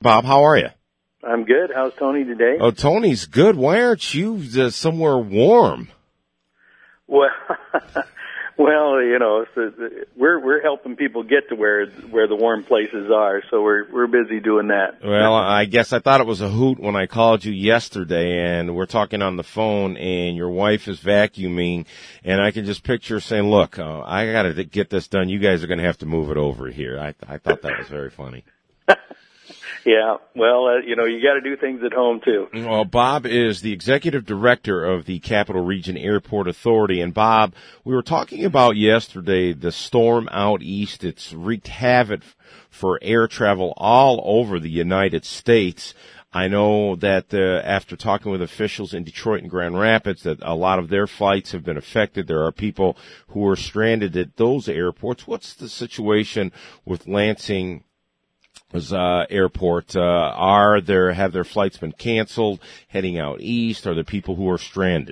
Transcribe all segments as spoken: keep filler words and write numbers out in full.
Bob. How are you? I'm good. How's Tony today? Oh, Tony's good. Why aren't you uh, somewhere warm? Well, well, you know, so we're we're helping people get to where where the warm places are, so we're we're busy doing that. Well, I guess I thought it was a hoot when I called you yesterday, and we're talking on the phone, and your wife is vacuuming, and I can just picture saying, "Look, uh, I got to get this done. You guys are going to have to move it over here." I I thought that was very funny. Yeah, well, uh, you know, you got to do things at home, too. Well, Bob is the executive director of the Capital Region Airport Authority. And, Bob, we were talking about yesterday the storm out east. It's wreaked havoc for air travel all over the United States. I know that uh, after talking with officials in Detroit and Grand Rapids that a lot of their flights have been affected. There are people who are stranded at those airports. What's the situation with Lansing Uh, airport? Uh, are there, have their flights been canceled heading out east? Are there people who are stranded?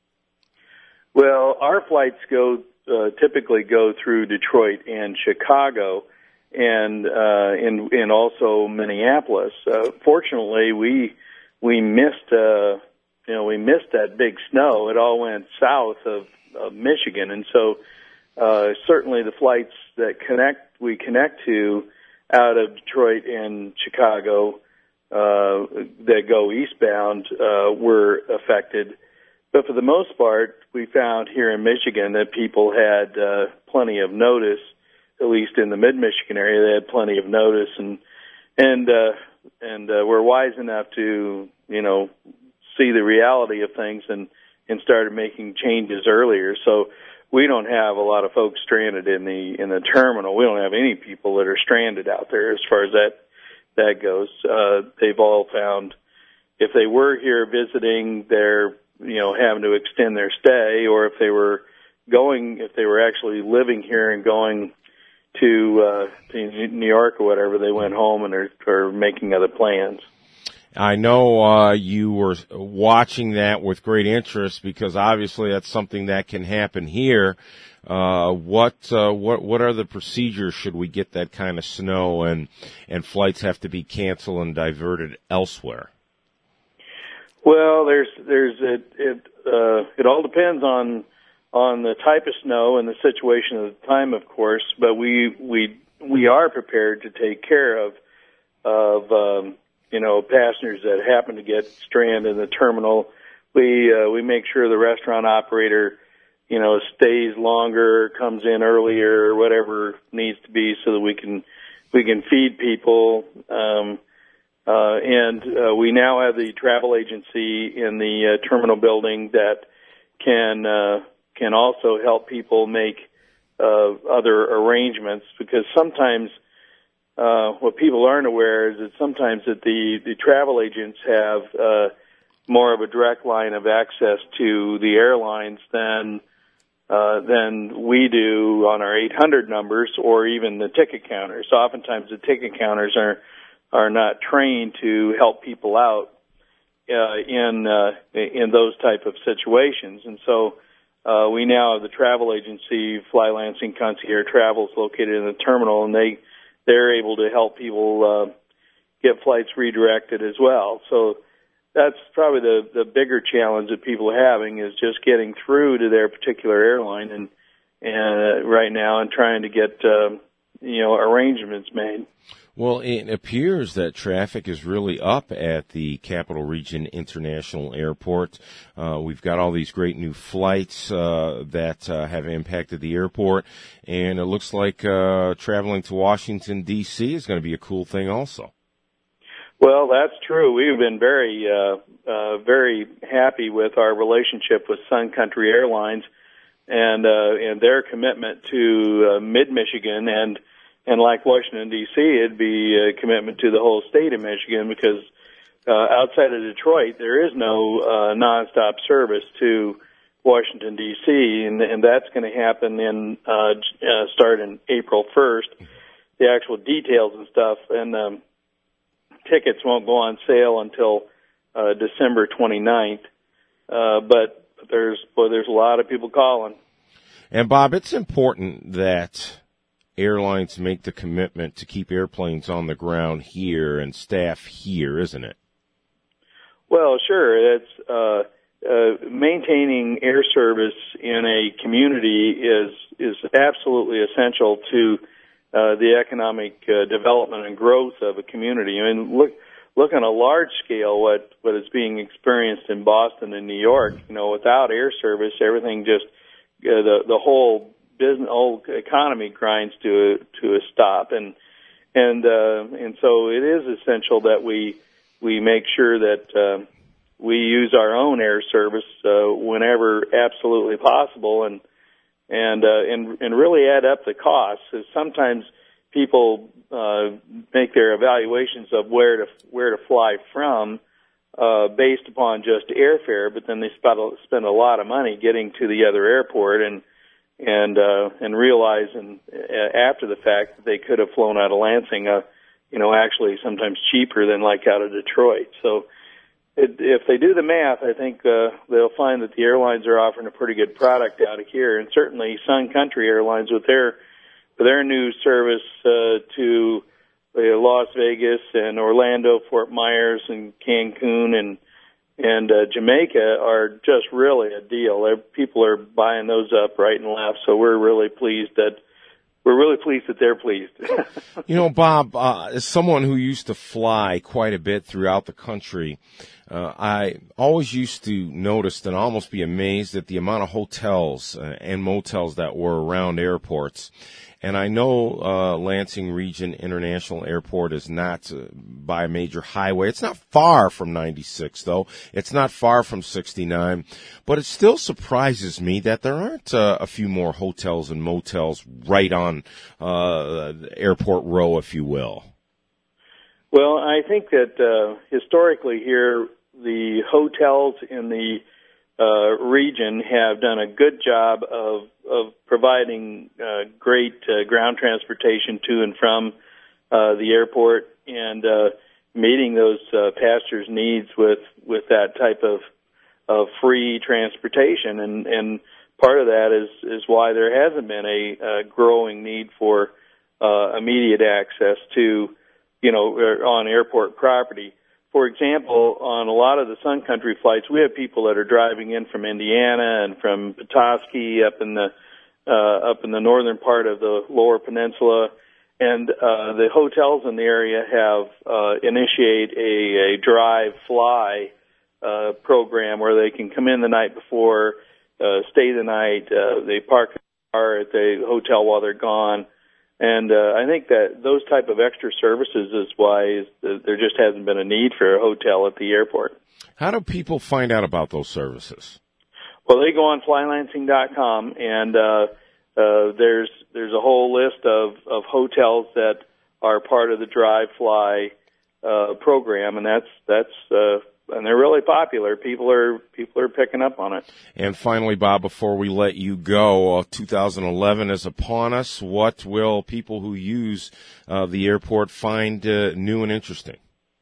Well, our flights go, uh, typically go through Detroit and Chicago and, uh, and, and also Minneapolis. Uh, fortunately, we, we missed, uh, you know, we missed that big snow. It all went south of, of Michigan. And so, uh, certainly the flights that connect, we connect to, out of Detroit and Chicago uh, that go eastbound uh, were affected. But for the most part, we found here in Michigan that people had uh, plenty of notice, at least in the mid-Michigan area. They had plenty of notice, and and uh, and uh, were wise enough to, you know, see the reality of things and, and started making changes earlier. So we don't have a lot of folks stranded in the in the terminal. We don't have any people that are stranded out there as far as that that goes. Uh, they've all found if they were here visiting, they're you know having to extend their stay, or if they were going, if they were actually living here and going to, uh, to New York or whatever, they went home and are, are making other plans. I know uh, you were watching that with great interest because obviously that's something that can happen here. Uh, what uh, what what are the procedures should we get that kind of snow and and flights have to be canceled and diverted elsewhere? Well, there's there's it it uh, it all depends on on the type of snow and the situation at the time, of course. But we we we are prepared to take care of of um, you know, passengers that happen to get stranded in the terminal. We, uh, we make sure the restaurant operator, you know, stays longer, comes in earlier, whatever needs to be so that we can, we can feed people. Um, uh, and, uh, we now have the travel agency in the uh, terminal building that can, uh, can also help people make, uh, other arrangements because sometimes, Uh, what people aren't aware is that sometimes that the, the travel agents have uh, more of a direct line of access to the airlines than uh, than we do on our eight hundred numbers or even the ticket counters. So oftentimes the ticket counters are are not trained to help people out uh, in uh, in those type of situations, and so uh, we now have the travel agency, Fly Lansing Concierge Travels, located in the terminal, and they they're able to help people uh, get flights redirected as well. So that's probably the, the bigger challenge that people are having is just getting through to their particular airline and and uh, right now and trying to get uh, you know arrangements made. Well, it appears that traffic is really up at the Capital Region International Airport. Uh, we've got all these great new flights uh, that uh, have impacted the airport, and it looks like uh, traveling to Washington, D C is going to be a cool thing also. Well, that's true. We've been very, uh, uh, very happy with our relationship with Sun Country Airlines and uh, and their commitment to uh, Mid-Michigan and And like Washington, D C, it'd be a commitment to the whole state of Michigan because uh, outside of Detroit, there is no uh, nonstop service to Washington, D C, and, and that's going to happen in uh, uh, start in April first. The actual details and stuff, and um, tickets won't go on sale until uh, December twenty-ninth. Uh, but there's boy, there's a lot of people calling. And Bob, it's important that airlines make the commitment to keep airplanes on the ground here and staff here, isn't it? Well, sure. It's uh, uh, maintaining air service in a community is is absolutely essential to uh, the economic uh, development and growth of a community. I mean, look look on a large scale what what is being experienced in Boston and New York. You know, without air service, everything just uh, the the whole business, whole economy grinds to a, to a stop, and and uh, and so it is essential that we we make sure that uh, we use our own air service uh, whenever absolutely possible, and and uh, and and really add up the costs. So sometimes people uh, make their evaluations of where to where to fly from uh, based upon just airfare, but then they spend a, spend a lot of money getting to the other airport, and and uh, and realize and uh, after the fact that they could have flown out of Lansing, uh, you know, actually sometimes cheaper than like out of Detroit. So it, if they do the math, I think uh, they'll find that the airlines are offering a pretty good product out of here, and certainly Sun Country Airlines with their with their new service uh, to uh, Las Vegas and Orlando, Fort Myers, and Cancun, and and uh, Jamaica are just really a deal. They're, people are buying those up right and left, so we're really pleased that we're really pleased that they're pleased. You know, Bob, uh, as someone who used to fly quite a bit throughout the country, uh, I always used to notice and almost be amazed at the amount of hotels uh, and motels that were around airports. And I know uh, Lansing Region International Airport is not uh, by a major highway. It's not far from ninety-six, though. It's not far from sixty-nine. But it still surprises me that there aren't uh, a few more hotels and motels right on uh, Airport Row, if you will. Well, I think that uh, historically here, the hotels in the uh, region have done a good job of of providing uh, great uh, ground transportation to and from uh, the airport, and uh, meeting those uh, passengers' needs with with that type of of free transportation. And and part of that is is why there hasn't been a, a growing need for uh, immediate access to, you know, on airport property. For example, on a lot of the Sun Country flights, we have people that are driving in from Indiana and from Petoskey up in the uh, up in the northern part of the Lower Peninsula, and uh, the hotels in the area have uh, initiate a, a drive fly uh, program where they can come in the night before, uh, stay the night, uh, they park the car at the hotel while they're gone. And uh, I think that those type of extra services is why there just hasn't been a need for a hotel at the airport. How do people find out about those services? Well, they go on fly lansing dot com, and uh, uh, there's there's a whole list of, of hotels that are part of the Drive Fly uh, program, and that's that's uh, and they're really popular. People are people are picking up on it. And finally, Bob, before we let you go, uh, two thousand eleven is upon us. What will people who use uh, the airport find uh, new and interesting?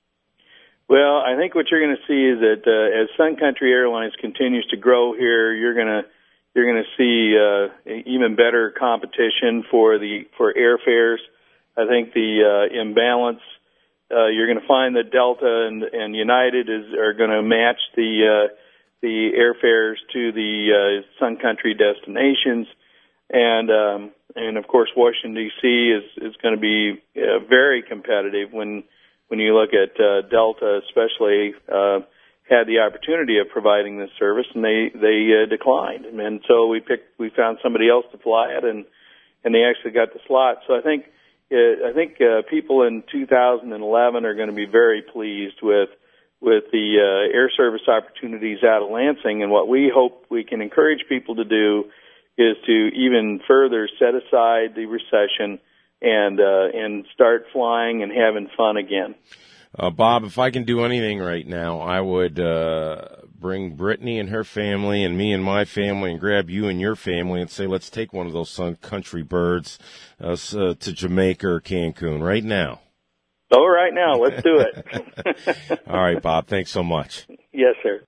Well, I think what you're going to see is that uh, as Sun Country Airlines continues to grow here, you're going to you're going to see uh, even better competition for the for airfares. I think the uh, imbalance. Uh, you're going to find that Delta and, and United is are going to match the uh, the airfares to the uh, Sun Country destinations, and um, and of course Washington D C is is going to be uh, very competitive when when you look at uh, Delta, especially uh, had the opportunity of providing this service, and they they uh, declined, and so we picked we found somebody else to fly it, and and they actually got the slot. So I think. I think uh, people in two thousand eleven are going to be very pleased with with the uh, air service opportunities out of Lansing, and what we hope we can encourage people to do is to even further set aside the recession and uh, and start flying and having fun again. Uh, Bob, if I can do anything right now, I would uh, bring Brittany and her family and me and my family and grab you and your family and say, let's take one of those Sun Country birds uh, to Jamaica or Cancun right now. Oh, right now. Let's do it. All right, Bob. Thanks so much. Yes, sir.